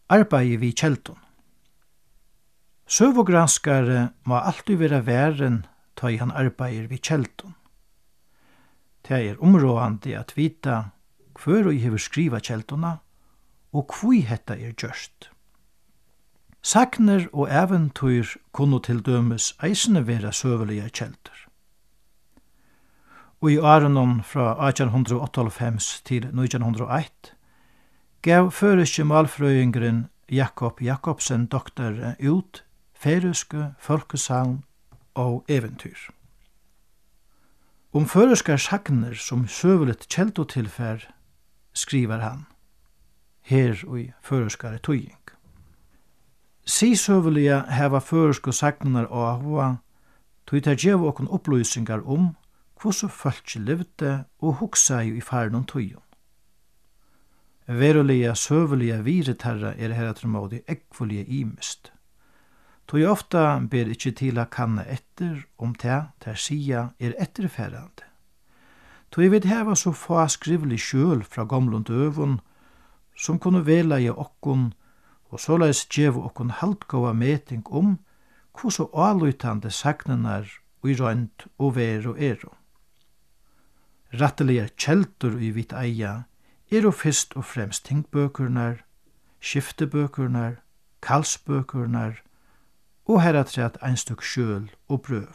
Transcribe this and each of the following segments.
Arbeid vi kjeldon. Søvogranskare må alltid være væren ta i han arbeider vi kjeldon. Det områdande at vita hver og hever skriva kjeldona og hvui hetta gjørst. Sagner og eventyr kunne til dømes eisene være søvelige kjelder. Og i årenom fra 1898 til 1901 gav føreske malfrøyingren Jakob Jakobsen doktor ut færøske folkesagn og eventyr. Om føreskar sagner som søveligt kjeldotilfær skriver han, her og i føreskare tøying. Sisøvelige heva føreske sagnar og hva, tog der djev okon opplysningar om hvordan folk levde og hugsa i faren tøyen. Verulige søvelige viretarra her etter måte eggfulige imest. Tog ofta ber ikkje til å kanne etter om det der sia etterferande. Tog vid heva så få skrivlig sjøl fra gamlund døvun som kunne vela i okkon og såleis djev okkon haltgåa meting om hvordan avlytande sagnenar og i rønt og ver og ero. Ratteliga kjeldur i vitt eia og fyrst og fremst tingbøkurnar, skiftebøkurnar, kalsbøkurnar og heratræt einstök sjøl og brøv.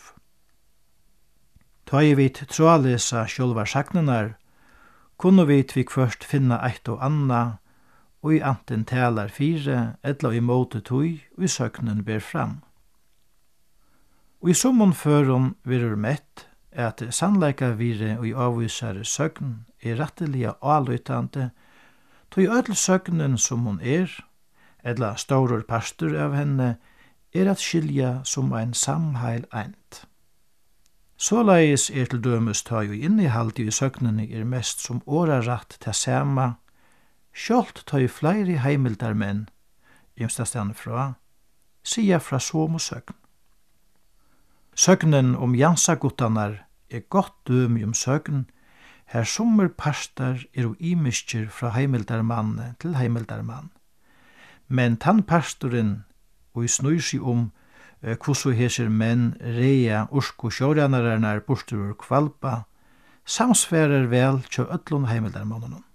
Ta i vitt trådlesa sjølvar sagnenar, kunne vi først finna eitt og anna, og i anten talar fire, etla i måte tøy, og i søgnen ber fram. Og i sommon føron virur mett, at sannleika vire og i avvisare søgn retteliga avlytande, tøy ødel søgnen som hon etla staurur pastor av henne, at skilja som ein samheil eint. Såleis til dømes ta jo innihald i søgnene mest som årarætt til sama, sjølt ta jo flere heimildar menn, imstastand fra, sia fra som og søgn. Søgnen om jansaguttanar godt dømi søgn, her sommer pastar og imiskjer fra heimildarmann til heimildarmann. Men tann pastoren og i snur seg om hvordan heser menn rea ursko sjårannararnar bortur kvalpa, samsferer vel tjå öllun heimildarmannunum.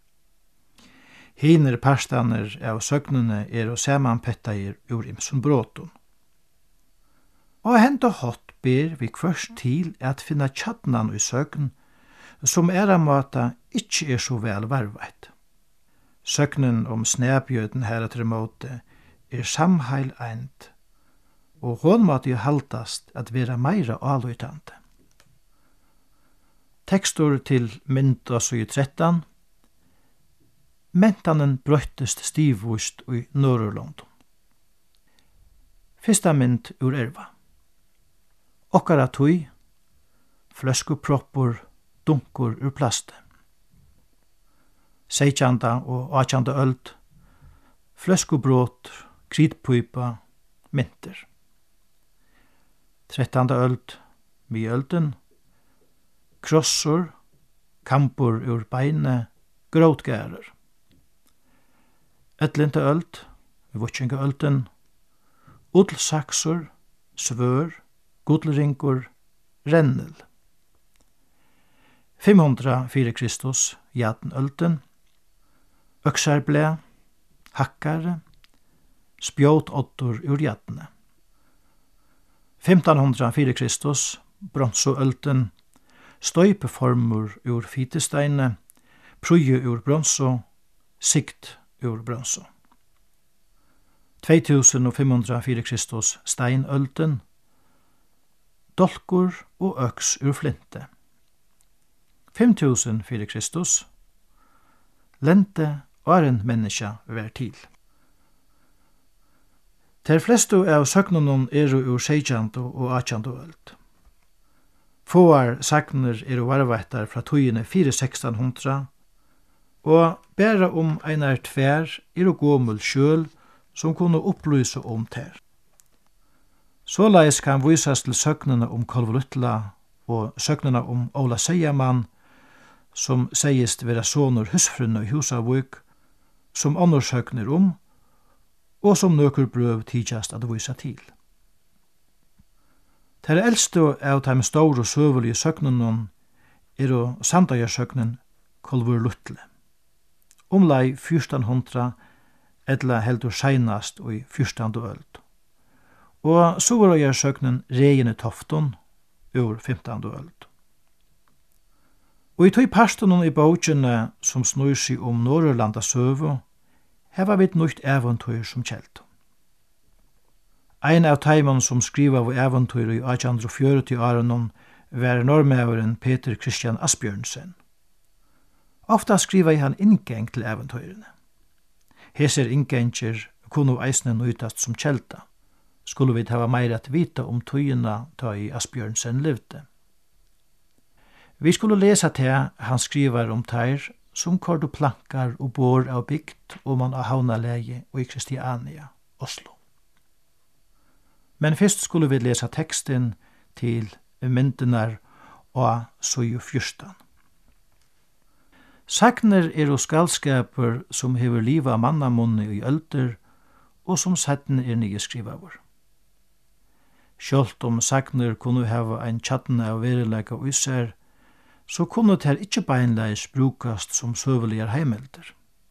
Hiner parstaner av søgnene og samanpettair ur imsun bråtun. Og henda hot ber vi kvørst til at finna tjadnan i søgn som mata ikkje så vel varveit. Søgnen om snæbjøden her etter måte samheil eint, og hon måtte jo haldast at vera meira avlytande. Tekstur til mynda i 13. Mentanen brøttest stivvust i Norrlondon. Fyrsta mynd ur erva. Okkara tøy, fløskuproppur, dunkur ur plaste. 16. og 18. øld, fløskubråt, kritpypa, mynter. 13. øld, myølden, krossor, kampur ur beine, gråtgærer. 11. øld, vutsinga ølden, ullsaksor, svør, gudlringur, rennel. 500 fyrir Kristus, jaten ølden, øksarblæ, hakkare, spjótoddur ur jatene. 1500 fyrir Kristus, bronsoølden, støypeformur ur fitesteine, pruje ur bronso, sikt ur bronso. 2500 fyrir Kristus, steinølden, dolkur og øks ur flinte. 5000 fyrir Kristus, lente og en menneska vær til. Ter flestu av søgnunum ur 16. og 18. øld. Fåar sagner varvættar fra tøyene 4-1600, og bæra einar tvær gomul sjøl som kunne opplyse om ter. Såleis kan visas til søgnene om Kolvoluttla og søgnene om Óla Seiamann, som segist vera sonur husfrunna i Husavuk, som annars søgner om, og som nøkur brøv tidjast at vysa til. Ter eldste av de store søvelige søgnene og sandajarsøgnen Kolvur Luttle. Omlai 1400 etla heldur seinast i 14. øld. Og Suðuroyarsøgnen Regine Tofton ur 15. øld. Og i tog parsten i bókjene som snur seg Norrlanda søvu, heva vi nøyt eventyr som kjelt. Ein av teimene som skriva av eventyr i 1840 åren var normæveren Peter Christian Asbjørnsen. Ofta skriva han inngeng til eventyrene. Heser inngenger kunne eisne nøytast som kjelta. Skulle vi hava meir at vita om tøyina ta i Asbjørnsen levde. Vi skulle lesa til han skriver om teir som kordu plankar og bor av bygd og man av havnalegi og i Kristiania, Oslo. Men fyrst skulle vi lesa teksten til myndenar og søyu 14. Sagner og skaldskaper som hever liva av mannamunni i ølder og som setten nye skrivavur. Sjølt om sagner kunne hava ein tjattne av verilega og især, så kunne det ikkje beinleis brukast som søvelige heimelder.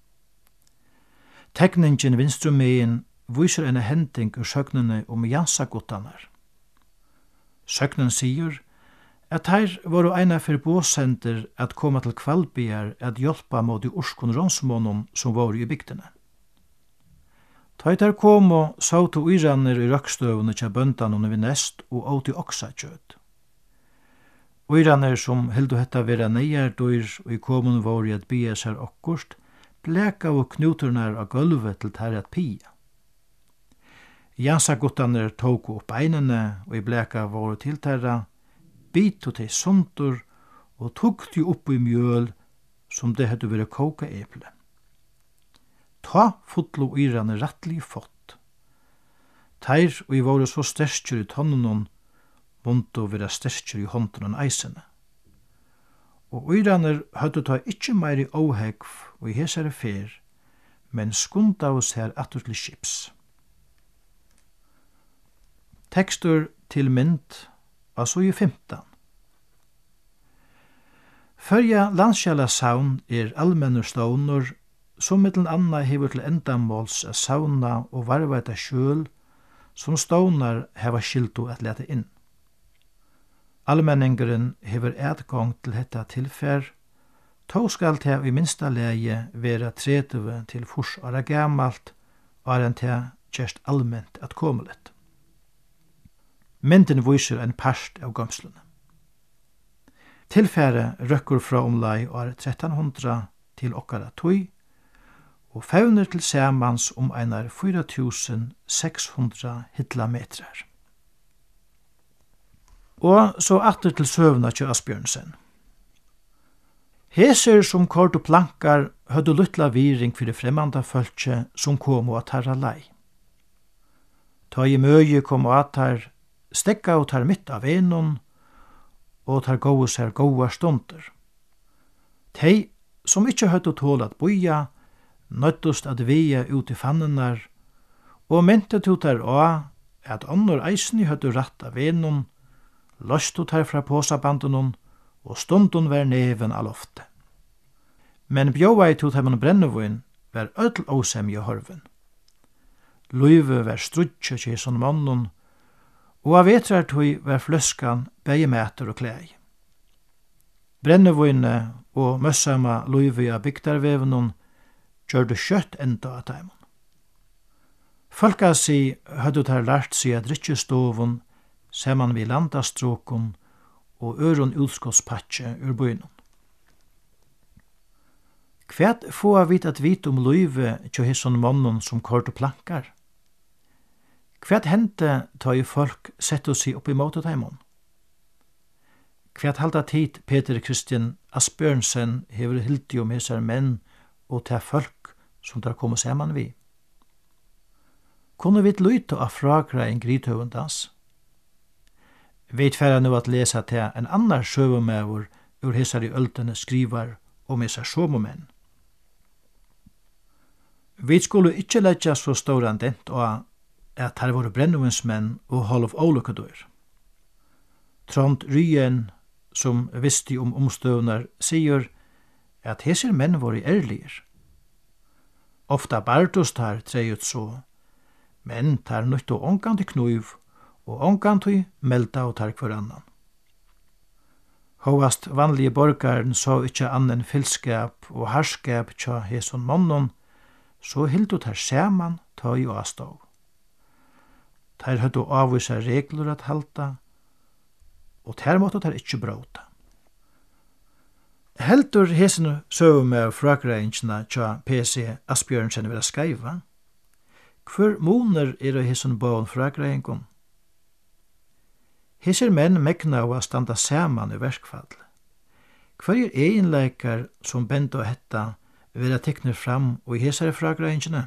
Tekningen vinstrumegen viser en hending ur søgnene om Jansagottanar. Søgnen sier at her var eina for båsender at koma til Kvalbiar at hjelpa mot de urskon ronsmånen som var i bygdene. Tøytar kom og så to uiranner i røkstøvene til bøndan vi nest og åt i oksakjøt. Uiranner som heldu hetta vera neiardyr og i komun var i at bia seg okkurst, bleka og knuturnar av gulvet til ter at pia. Jansagottaner tok opp beinene og i bleka var til terra, bit og til sundur og tok de opp i mjøl som det hadde vært koka eple. Ta fotlo yrane rattlig fått. Teir og i var så sterskjur i tonnenon, vondt å være sterskjur i hånden og eisene. Og yrane hadde ta ikkje meir i åhegv og i hesare fer, men skunda oss her atur til skips. Tekstur til mynd av søyu 15. Førja landskjala saun allmennur stånur som mittlen anna hever til endamåls sauna og varvaita skjøl som stånar heva skiltu at leta inn. Allmenningeren hever etgång til hetta tilfær, tó skal til i minsta leie vera 30 til 40 åra gamalt og enn til kjerst allment at komelet. Mynden viser en part av gømslene. Tilfære røkker fra omlai år 1300 til okkara tøy, og fevner til samans einar 4600 hillametrar. Og så atter til søvna til Asbjørnsen. Heser som kort og plankar hødde luttla viring fyrir fremmanda fölkje som kom og tarra lei. Ta i møye kom og atar, stekka og tar mitt av enon, og tar gåa seg gåa stunder. Tei som ikkje hødde tål at boia, nøttust at via ut i fannenar, og mente to tar av at annor eisni hødde ratt av enon, løstu tar fra påsabandunon, og stundun var neven av loftet. Men bjóa i to tar man brennevoin var öll ósemje horven. Luive var strutje til sånn mannen, og av vetrartøy var fløskan begge mæter og klei. Brennevoine og møssama luive av bygdarvevenon gjør det kjøtt enda av teimen. Folka si hødde tar lært seg at drikkestovun saman vi landastråkun og øron utskottspatje ur bøynon. Kvært få av vit at vit om luive til hisson mannen som kort og plankar? Kvært hente ta i folk sette seg opp i måte teimon? Kvært halda tid Peter Christian Asbjørnsen hever hilti om hesar menn og ta folk som der kommer saman vi? Kunne vi lyta av fragra en grithøvendans? Vi tverra nu at lesa til en annar sjøvumævur ur hesar i øldene skrivar om hesar sjåmomenn. Vi skulle ikkje leggja så stor dent og at her var brennevinsmenn og halv ólukkadyr. Trond Ryen, som visste om omstøvnar, sier at hesir menn var ærligir. Ofta bartust her treyut så, men tar nyttu onganti knuiv og onganti melda og tar hver annan. Hóast vanlige borgaren så ikkje annen fylskap og harskap tja heson monnon, så hildu tar saman ta i avstå. Tar høydu avvisa regler at halda, og ter måtte tar ikkje bråta. Heldur hesinu søgum med frakreingsna tja P.C. Asbjørnsen vera skaiva? Hvor moner hesun bån frakreinkon? Hesir menn megna av a standa saman i verkfall. Hver egenleikar som bend og hetta vera teknir fram og i hesare frakreinkina?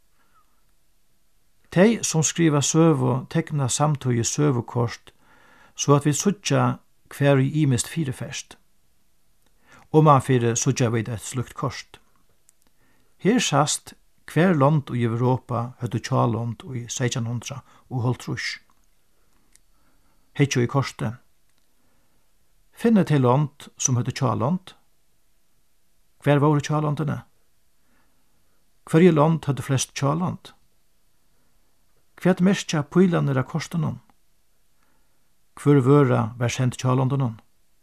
Tei som skriva søvu tekna samtøy søvukort så at vi suttja hver i imest fireferst. Og man fyrir suttja vid et slukt kost. Her sast hver land i Europa høydu tjalond i 1600 og holdtrus. Heitjo i korset. Finne til land som høydu tjalond. Hver var tjalondene? Hver land høydu flest tjalond? Hver merskja pøylaner av korstenon? Hver vøra var sendt tjalondenon?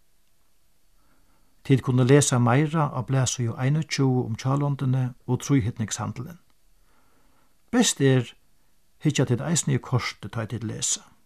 Tid kunne lesa meira av blæsu jo 21 om tjalondene og truyhetningshandelen. Best hitja til eisne i korset ta til lesa.